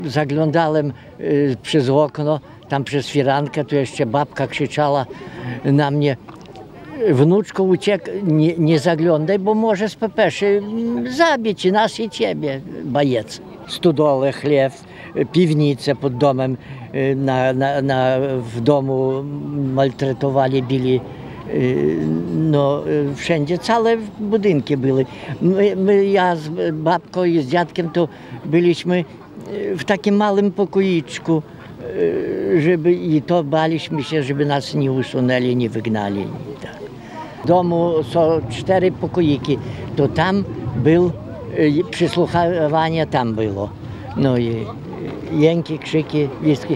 Zaglądałem przez okno, tam przez firankę, tu jeszcze babka krzyczała na mnie: wnuczko, nie zaglądaj, bo może z pepeszy zabić i nas, i ciebie, bajec. Stodole, chlew, piwnice pod domem, w domu maltretowali, bili. No, wszędzie całe budynki były. Ja z babką i z dziadkiem to byliśmy w takim małym pokoiczku, i to baliśmy się, żeby nas nie usunęli, nie wygnali. Tak. W domu są 4 pokoiki, to tam był, przysłuchiwanie tam było. No i jęki, krzyki, wistki.